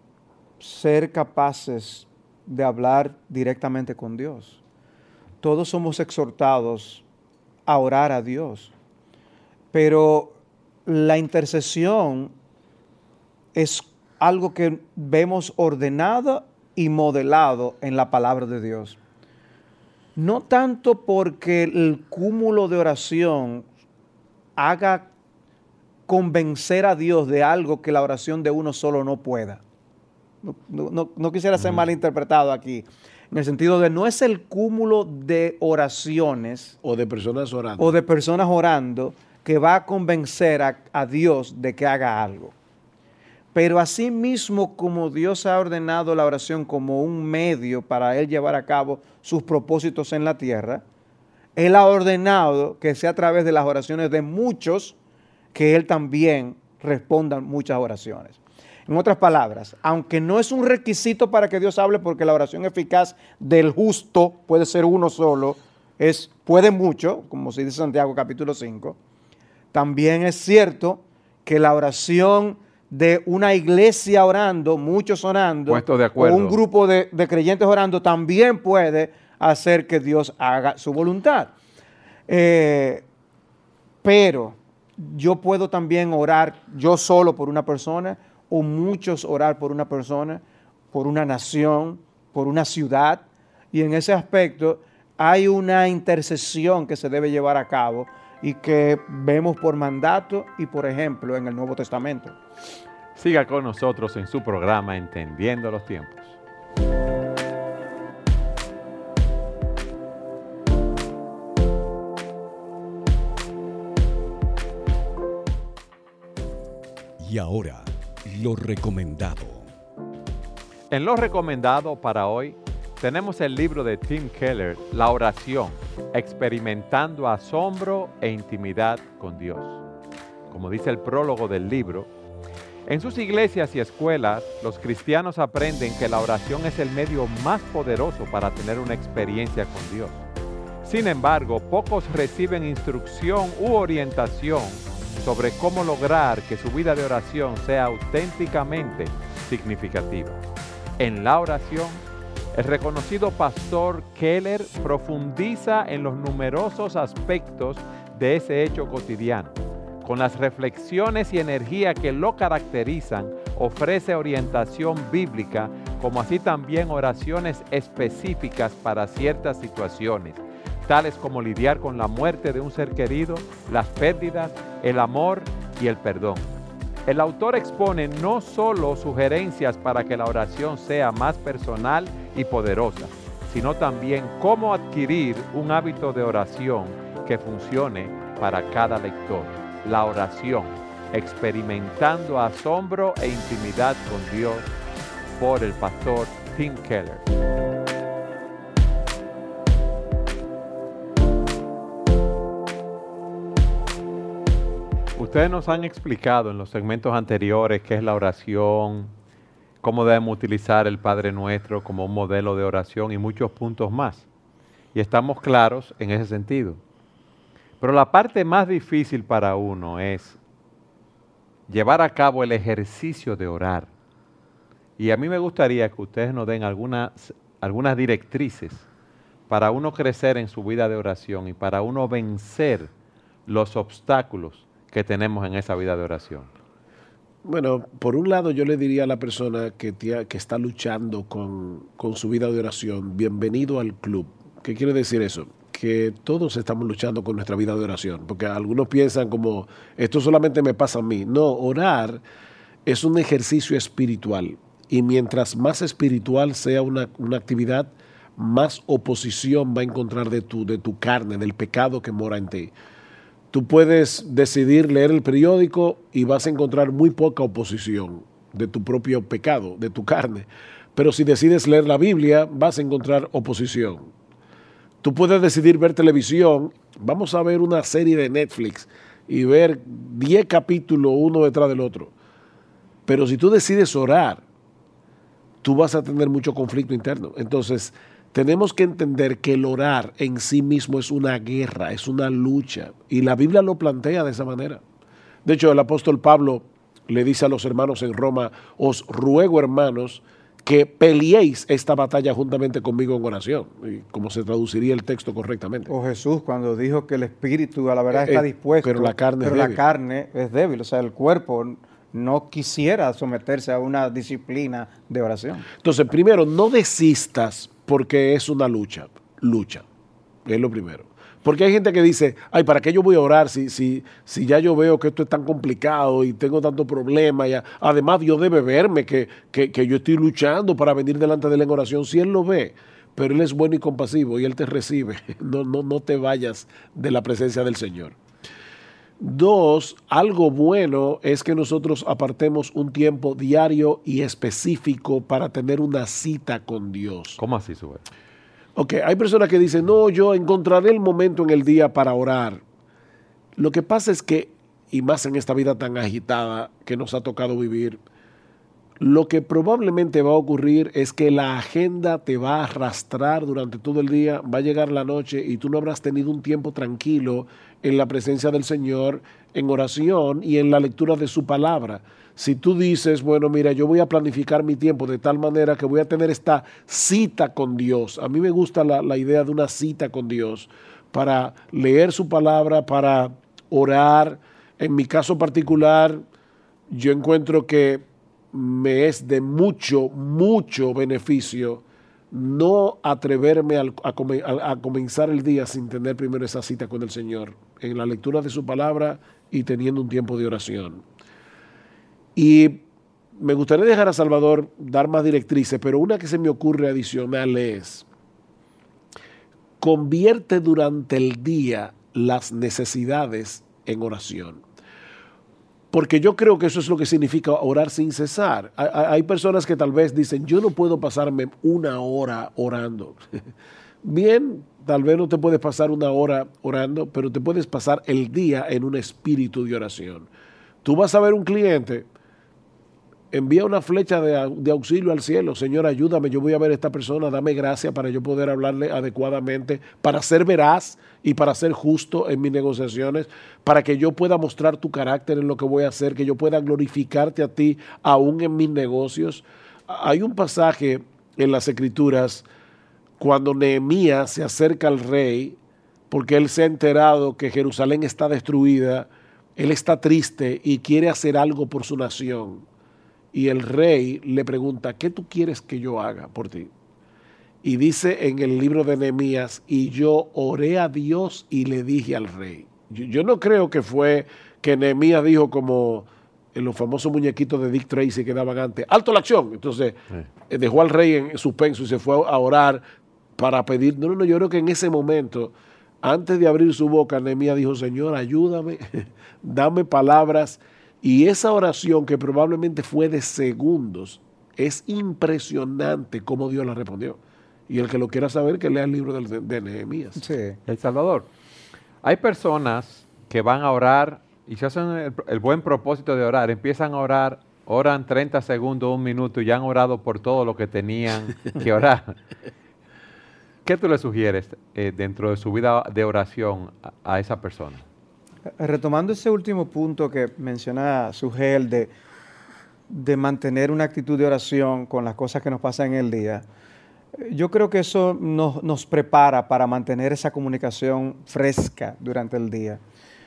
ser capaces de hablar directamente con Dios. Todos somos exhortados a orar a Dios, pero la intercesión es algo que vemos ordenado y modelado en la palabra de Dios. No tanto porque el cúmulo de oración haga convencer a Dios de algo que la oración de uno solo no pueda. No, no, no quisiera ser uh-huh. malinterpretado aquí, en el sentido de no es el cúmulo de oraciones o de personas orando, o de personas orando que va a convencer a, a Dios de que haga algo. Pero así mismo como Dios ha ordenado la oración como un medio para Él llevar a cabo sus propósitos en la tierra, Él ha ordenado que sea a través de las oraciones de muchos que Él también responda muchas oraciones. En otras palabras, aunque no es un requisito para que Dios hable, porque la oración eficaz del justo puede ser uno solo, es, puede mucho, como se dice Santiago capítulo cinco, también es cierto que la oración de una iglesia orando, muchos orando, o un grupo de, de creyentes orando, también puede hacer que Dios haga su voluntad. Eh, pero yo puedo también orar yo solo por una persona, o muchos orar por una persona, por una nación, por una ciudad, y en ese aspecto hay una intercesión que se debe llevar a cabo y que vemos por mandato y por ejemplo en el Nuevo Testamento. Siga con nosotros en su programa Entendiendo los Tiempos. Y ahora, lo recomendado. En lo recomendado para hoy, tenemos el libro de Tim Keller, La oración, experimentando asombro e intimidad con Dios. Como dice el prólogo del libro, en sus iglesias y escuelas, los cristianos aprenden que la oración es el medio más poderoso para tener una experiencia con Dios. Sin embargo, pocos reciben instrucción u orientación sobre cómo lograr que su vida de oración sea auténticamente significativa. En la oración, el reconocido pastor Keller profundiza en los numerosos aspectos de ese hecho cotidiano. Con las reflexiones y energía que lo caracterizan, ofrece orientación bíblica, como así también oraciones específicas para ciertas situaciones, tales como lidiar con la muerte de un ser querido, las pérdidas, el amor y el perdón. El autor expone no solo sugerencias para que la oración sea más personal y poderosa, sino también cómo adquirir un hábito de oración que funcione para cada lector. La oración, experimentando asombro e intimidad con Dios, por el pastor Tim Keller. Ustedes nos han explicado en los segmentos anteriores qué es la oración, cómo debemos utilizar el Padre Nuestro como un modelo de oración y muchos puntos más. Y estamos claros en ese sentido. Pero la parte más difícil para uno es llevar a cabo el ejercicio de orar. Y a mí me gustaría que ustedes nos den algunas, algunas directrices para uno crecer en su vida de oración y para uno vencer los obstáculos que tenemos en esa vida de oración. Bueno, por un lado yo le diría a la persona que, tía, que está luchando con, con su vida de oración, bienvenido al club. ¿Qué quiere decir eso? Que todos estamos luchando con nuestra vida de oración, porque algunos piensan como, esto solamente me pasa a mí. No, orar es un ejercicio espiritual, y mientras más espiritual sea una, una actividad, más oposición va a encontrar de tu, de tu carne, del pecado que mora en ti. Tú puedes decidir leer el periódico y vas a encontrar muy poca oposición de tu propio pecado, de tu carne. Pero si decides leer la Biblia, vas a encontrar oposición. Tú puedes decidir ver televisión. Vamos a ver una serie de Netflix y ver diez capítulos uno detrás del otro. Pero si tú decides orar, tú vas a tener mucho conflicto interno. Entonces, tenemos que entender que el orar en sí mismo es una guerra, es una lucha. Y la Biblia lo plantea de esa manera. De hecho, el apóstol Pablo le dice a los hermanos en Roma, os ruego, hermanos, que peleéis esta batalla juntamente conmigo en oración, y como se traduciría el texto correctamente. O Jesús cuando dijo que el espíritu a la verdad está Eh, dispuesto, pero la carne pero es la débil. carne es débil, o sea, el cuerpo no quisiera someterse a una disciplina de oración. Entonces, primero, no desistas porque es una lucha, lucha, es lo primero. Porque hay gente que dice, ay, ¿para qué yo voy a orar si, si, si ya yo veo que esto es tan complicado y tengo tanto problema? Ya, además, Dios debe verme que, que, que yo estoy luchando para venir delante de él en oración. Si Él lo ve, pero Él es bueno y compasivo y Él te recibe. No, no, no te vayas de la presencia del Señor. Dos, algo bueno es que nosotros apartemos un tiempo diario y específico para tener una cita con Dios. ¿Cómo así, Sube? Ok, hay personas que dicen, no, yo encontraré el momento en el día para orar. Lo que pasa es que, y más en esta vida tan agitada que nos ha tocado vivir, lo que probablemente va a ocurrir es que la agenda te va a arrastrar durante todo el día, va a llegar la noche y tú no habrás tenido un tiempo tranquilo en la presencia del Señor, en oración y en la lectura de su palabra. Si tú dices, bueno, mira, yo voy a planificar mi tiempo de tal manera que voy a tener esta cita con Dios. A mí me gusta la, la idea de una cita con Dios para leer su palabra, para orar. En mi caso particular, yo encuentro que me es de mucho, mucho beneficio no atreverme al, a, come, a, a comenzar el día sin tener primero esa cita con el Señor, en la lectura de su palabra y teniendo un tiempo de oración. Y me gustaría dejar a Salvador dar más directrices, pero una que se me ocurre adicional es, convierte durante el día las necesidades en oración. Porque yo creo que eso es lo que significa orar sin cesar. Hay, hay personas que tal vez dicen, yo no puedo pasarme una hora orando. Bien, tal vez no te puedes pasar una hora orando, pero te puedes pasar el día en un espíritu de oración. Tú vas a ver un cliente, envía una flecha de, de auxilio al cielo. Señor, ayúdame, yo voy a ver a esta persona, dame gracia para yo poder hablarle adecuadamente, para ser veraz y para ser justo en mis negociaciones, para que yo pueda mostrar tu carácter en lo que voy a hacer, que yo pueda glorificarte a ti aún en mis negocios. Hay un pasaje en las Escrituras cuando Nehemías se acerca al rey, porque él se ha enterado que Jerusalén está destruida, él está triste y quiere hacer algo por su nación. Y el rey le pregunta, ¿qué tú quieres que yo haga por ti? Y dice en el libro de Nehemías, y yo oré a Dios y le dije al rey. Yo, yo no creo que fue que Nehemías dijo como en los famosos muñequitos de Dick Tracy que daban antes, ¡alto la acción! Entonces sí. dejó al rey en suspenso y se fue a orar para pedir. No, no, no, yo creo que en ese momento, antes de abrir su boca, Nehemías dijo, Señor, ayúdame, dame palabras. Y esa oración, que probablemente fue de segundos, es impresionante cómo Dios la respondió. Y el que lo quiera saber, que lea el libro de, de Nehemías. Sí. El Salvador. Hay personas que van a orar y se hacen el, el buen propósito de orar. Empiezan a orar, oran treinta segundos, un minuto y ya han orado por todo lo que tenían que orar. ¿Qué tú le sugieres eh, dentro de su vida de oración a, a esa persona? Retomando ese último punto que menciona Sugel de, de mantener una actitud de oración con las cosas que nos pasan en el día, yo creo que eso nos, nos prepara para mantener esa comunicación fresca durante el día.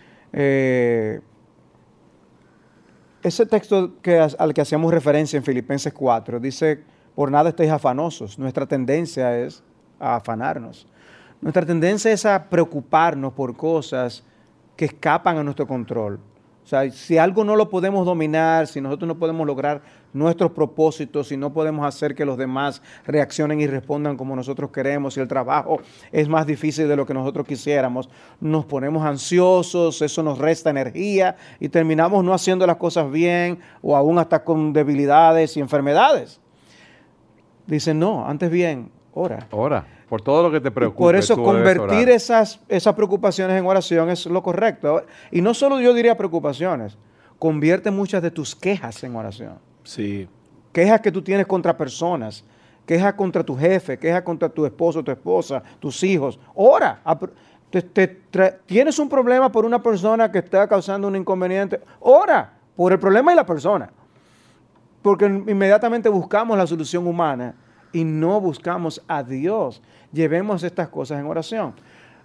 Eh, ese texto que, al que hacíamos referencia en Filipenses cuatro dice, por nada estéis afanosos. Nuestra tendencia es a afanarnos. Nuestra tendencia es a preocuparnos por cosas que escapan a nuestro control. O sea, si algo no lo podemos dominar, si nosotros no podemos lograr nuestros propósitos, si no podemos hacer que los demás reaccionen y respondan como nosotros queremos, si el trabajo es más difícil de lo que nosotros quisiéramos, nos ponemos ansiosos, eso nos resta energía y terminamos no haciendo las cosas bien o aún hasta con debilidades y enfermedades. Dicen, no, antes bien, ora. Ora, por todo lo que te preocupa. Por eso convertir esas, esas preocupaciones en oración es lo correcto. Y no solo yo diría preocupaciones, convierte muchas de tus quejas en oración. Sí. Quejas que tú tienes contra personas, quejas contra tu jefe, quejas contra tu esposo, tu esposa, tus hijos. Ora. Te, te, tra- tienes un problema por una persona que está causando un inconveniente. Ora por el problema y la persona. Porque inmediatamente buscamos la solución humana y no buscamos a Dios. Llevemos estas cosas en oración.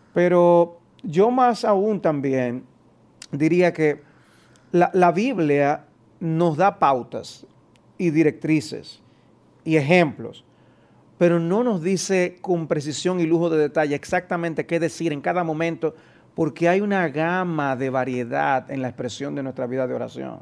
Pero yo más aún también diría que la, la Biblia nos da pautas y directrices y ejemplos, pero no nos dice con precisión y lujo de detalle exactamente qué decir en cada momento, porque hay una gama de variedad en la expresión de nuestra vida de oración.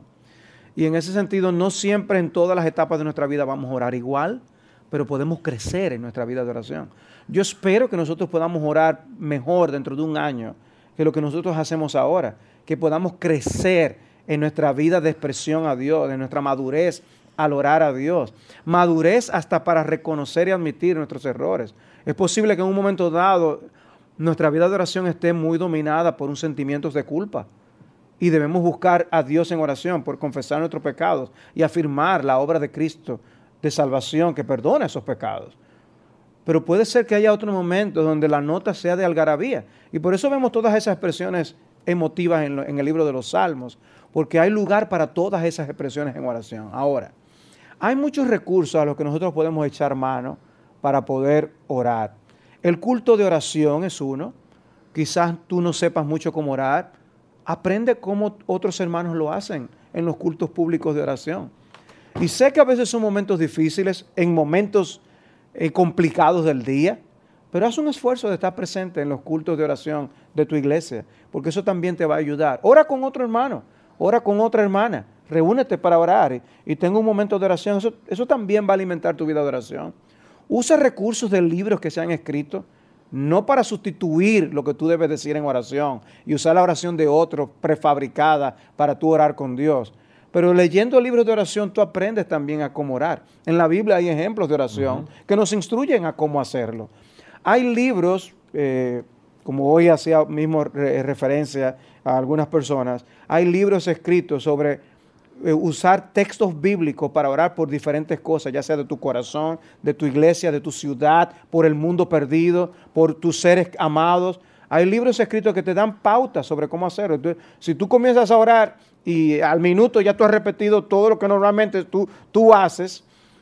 Y en ese sentido, no siempre en todas las etapas de nuestra vida vamos a orar igual, pero podemos crecer en nuestra vida de oración. Yo espero que nosotros podamos orar mejor dentro de un año que lo que nosotros hacemos ahora, que podamos crecer en nuestra vida de expresión a Dios, en nuestra madurez al orar a Dios. Madurez hasta para reconocer y admitir nuestros errores. Es posible que en un momento dado nuestra vida de oración esté muy dominada por un sentimiento de culpa. Y debemos buscar a Dios en oración por confesar nuestros pecados y afirmar la obra de Cristo de salvación que perdona esos pecados. Pero puede ser que haya otros momentos donde la nota sea de algarabía. Y por eso vemos todas esas expresiones emotivas en, lo, en el libro de los Salmos, porque hay lugar para todas esas expresiones en oración. Ahora, hay muchos recursos a los que nosotros podemos echar mano para poder orar. El culto de oración es uno. Quizás tú no sepas mucho cómo orar. Aprende cómo otros hermanos lo hacen en los cultos públicos de oración. Y sé que a veces son momentos difíciles, en momentos eh, complicados del día, pero haz un esfuerzo de estar presente en los cultos de oración de tu iglesia, porque eso también te va a ayudar. Ora con otro hermano, ora con otra hermana, reúnete para orar y, y tenga un momento de oración. Eso, eso también va a alimentar tu vida de oración. Usa recursos de libros que se han escrito, no para sustituir lo que tú debes decir en oración y usar la oración de otro prefabricada para tú orar con Dios. Pero leyendo libros de oración tú aprendes también a cómo orar. En la Biblia hay ejemplos de oración uh-huh. que nos instruyen a cómo hacerlo. Hay libros, eh, como hoy hacía mismo re- referencia a algunas personas, hay libros escritos sobre eh, usar textos bíblicos para orar por diferentes cosas, ya sea de tu corazón, de tu iglesia, de tu ciudad, por el mundo perdido, por tus seres amados. Hay libros escritos que te dan pautas sobre cómo hacerlo. Entonces, si tú comienzas a orar y al minuto ya tú has repetido todo lo que normalmente tú, tú haces,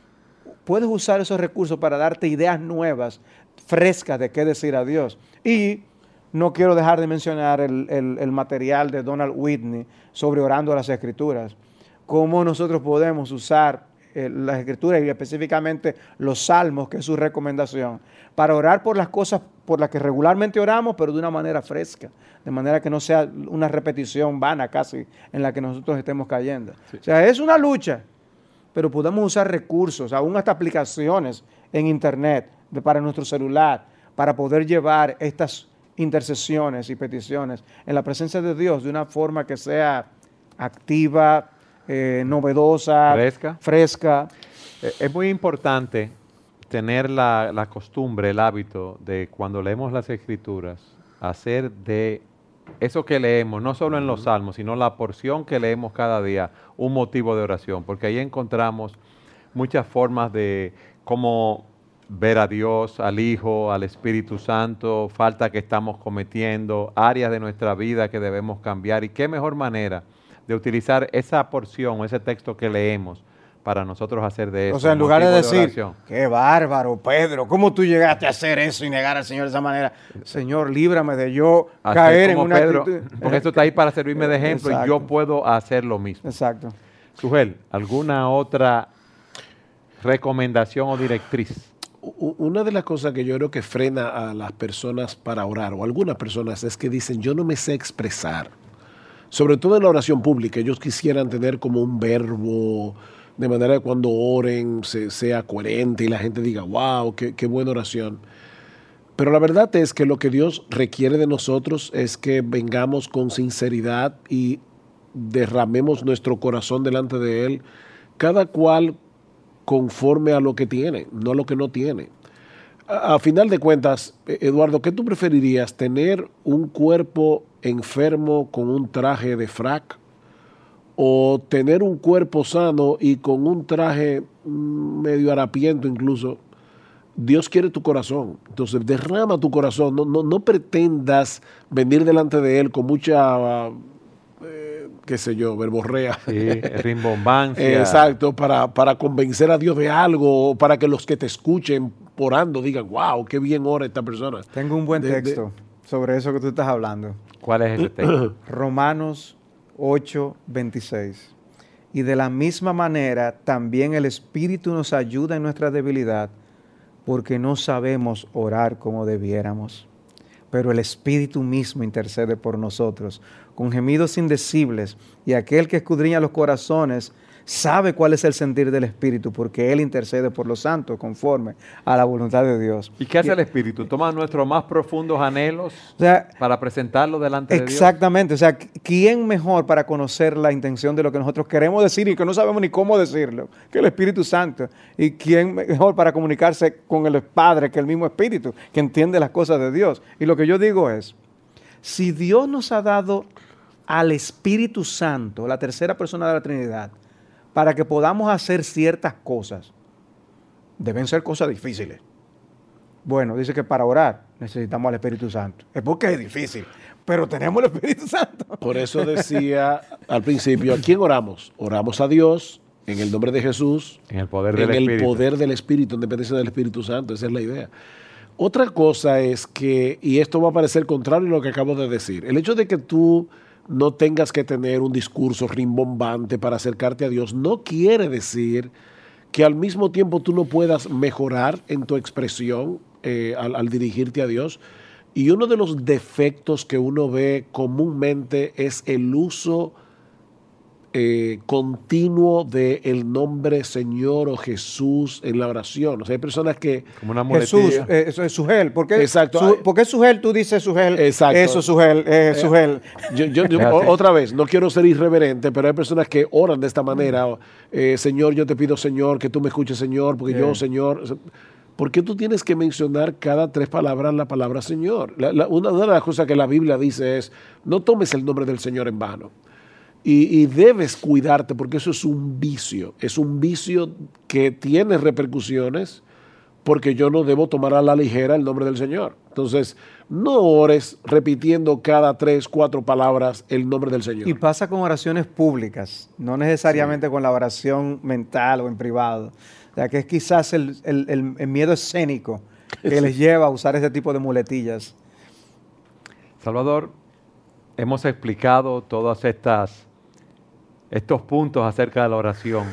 puedes usar esos recursos para darte ideas nuevas, frescas de qué decir a Dios. Y no quiero dejar de mencionar el, el, el material de Donald Whitney sobre orando las Escrituras. Cómo nosotros podemos usar eh, las Escrituras y específicamente los Salmos, que es su recomendación, para orar por las cosas por las que regularmente oramos, pero de una manera fresca, de manera que no sea una repetición vana casi en la que nosotros estemos cayendo. Sí. O sea, es una lucha, pero podemos usar recursos, aún hasta aplicaciones en internet de, para nuestro celular, para poder llevar estas intercesiones y peticiones en la presencia de Dios de una forma que sea activa, eh, novedosa, fresca. fresca. Eh, es muy importante tener la, la costumbre, el hábito de cuando leemos las Escrituras, hacer de eso que leemos, no solo en los Salmos, sino la porción que leemos cada día, un motivo de oración, porque ahí encontramos muchas formas de cómo ver a Dios, al Hijo, al Espíritu Santo, falta que estamos cometiendo, áreas de nuestra vida que debemos cambiar, y qué mejor manera de utilizar esa porción, ese texto que leemos, para nosotros hacer de eso. O sea, en lugar de decir, de qué bárbaro, Pedro, ¿cómo tú llegaste a hacer eso y negar al Señor de esa manera? Señor, líbrame de yo hacer caer en una Pedro, actitud. Porque esto está ahí para servirme de ejemplo. Exacto. Y yo puedo hacer lo mismo. Exacto. Sujel, ¿alguna otra recomendación o directriz? Una de las cosas que yo creo que frena a las personas para orar, o algunas personas, es que dicen, yo no me sé expresar. O sobre todo en la oración pública, ellos quisieran tener como un verbo, de manera que cuando oren se, sea coherente y la gente diga, wow, qué, qué buena oración. Pero la verdad es que lo que Dios requiere de nosotros es que vengamos con sinceridad y derramemos nuestro corazón delante de Él, cada cual conforme a lo que tiene, no a lo que no tiene. A, a final de cuentas, Eduardo, ¿qué tú preferirías? ¿Tener un cuerpo enfermo con un traje de frac o tener un cuerpo sano y con un traje medio harapiento incluso? Dios quiere tu corazón, entonces derrama tu corazón, no, no, no pretendas venir delante de Él con mucha, eh, qué sé yo, verborrea. Sí, rimbombancia. Exacto, para, para convencer a Dios de algo, o para que los que te escuchen orando digan, wow, qué bien ora esta persona. Tengo un buen de, texto de, sobre eso que tú estás hablando. ¿Cuál es ese texto? Romanos ocho, veintiséis. Y de la misma manera, también el Espíritu nos ayuda en nuestra debilidad, porque no sabemos orar como debiéramos. Pero el Espíritu mismo intercede por nosotros, con gemidos indecibles, y aquel que escudriña los corazones sabe cuál es el sentir del Espíritu, porque Él intercede por los santos conforme a la voluntad de Dios. ¿Y qué hace el Espíritu? Toma nuestros más profundos anhelos o sea, para presentarlos delante de Dios. Exactamente. O sea, ¿quién mejor para conocer la intención de lo que nosotros queremos decir y que no sabemos ni cómo decirlo que el Espíritu Santo? ¿Y quién mejor para comunicarse con el Padre que el mismo Espíritu, que entiende las cosas de Dios? Y lo que yo digo es, si Dios nos ha dado al Espíritu Santo, la tercera persona de la Trinidad, para que podamos hacer ciertas cosas, deben ser cosas difíciles. Bueno, dice que para orar necesitamos al Espíritu Santo. Es porque es difícil, pero tenemos el Espíritu Santo. Por eso decía al principio, ¿a quién oramos? Oramos a Dios en el nombre de Jesús, en el poder del en Espíritu. el poder del Espíritu, en dependencia del Espíritu Santo. Esa es la idea. Otra cosa es que, y esto va a parecer contrario a lo que acabo de decir, el hecho de que tú no tengas que tener un discurso rimbombante para acercarte a Dios, no quiere decir que al mismo tiempo tú no puedas mejorar en tu expresión eh, al, al dirigirte a Dios. Y uno de los defectos que uno ve comúnmente es el uso eh, continuo del nombre Señor o Jesús en la oración. O sea, hay personas que... Como una muletilla. Jesús, eh, eso es Sugel. ¿Por qué, Exacto. Su, ¿Por qué Sugel tú dices Sugel? Exacto. Eso Sugel, eh, Sugel. Yo, yo, yo, o, otra vez, no quiero ser irreverente, pero hay personas que oran de esta manera. Eh, Señor, yo te pido, Señor, que tú me escuches, Señor, porque yeah. yo, Señor... ¿Por qué tú tienes que mencionar cada tres palabras la palabra Señor? La, la, una, una de las cosas que la Biblia dice es, no tomes el nombre del Señor en vano. Y, y debes cuidarte porque eso es un vicio. Es un vicio que tiene repercusiones porque yo no debo tomar a la ligera el nombre del Señor. Entonces, no ores repitiendo cada tres, cuatro palabras el nombre del Señor. Y pasa con oraciones públicas, no necesariamente sí. con la oración mental o en privado. O sea, que es quizás el, el, el, el miedo escénico que sí. les lleva a usar ese tipo de muletillas. Salvador, hemos explicado todas estas estos puntos acerca de la oración.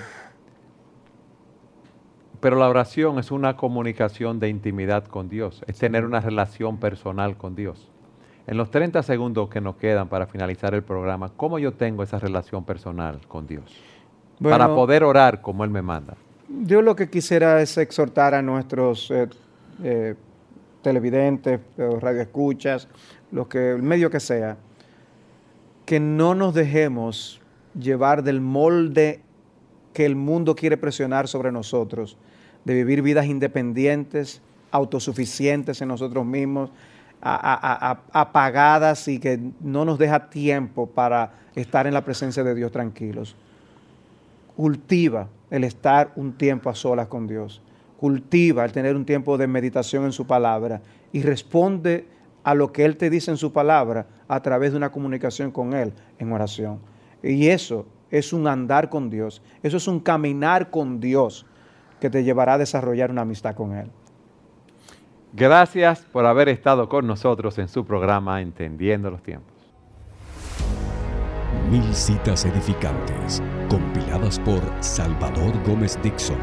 Pero la oración es una comunicación de intimidad con Dios, es tener una relación personal con Dios. En los treinta segundos que nos quedan para finalizar el programa, ¿cómo yo tengo esa relación personal con Dios? Bueno, para poder orar como Él me manda. Yo lo que quisiera es exhortar a nuestros eh, eh, televidentes, radioescuchas, los que, el medio que sea, que no nos dejemos llevar del molde que el mundo quiere presionar sobre nosotros, de vivir vidas independientes, autosuficientes en nosotros mismos, a, a, a, apagadas y que no nos deja tiempo para estar en la presencia de Dios tranquilos. Cultiva el estar un tiempo a solas con Dios. Cultiva el tener un tiempo de meditación en su palabra y responde a lo que Él te dice en su palabra a través de una comunicación con Él en oración. Y eso es un andar con Dios, eso es un caminar con Dios que te llevará a desarrollar una amistad con Él. Gracias por haber estado con nosotros en su programa Entendiendo los Tiempos. Mil citas edificantes, compiladas por Salvador Gómez Dixon.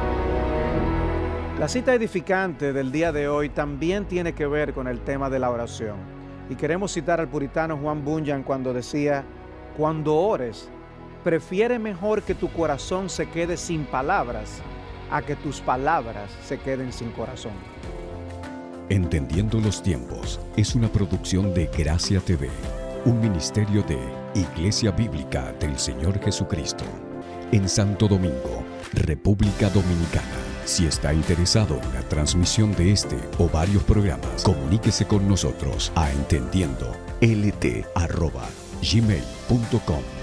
La cita edificante del día de hoy también tiene que ver con el tema de la oración. Y queremos citar al puritano Juan Bunyan cuando decía: Cuando ores, prefiere mejor que tu corazón se quede sin palabras a que tus palabras se queden sin corazón. Entendiendo los tiempos es una producción de Gracia T V, un ministerio de Iglesia Bíblica del Señor Jesucristo, en Santo Domingo, República Dominicana. Si está interesado en la transmisión de este o varios programas, comuníquese con nosotros a entendiendo l t arroba gmail punto com.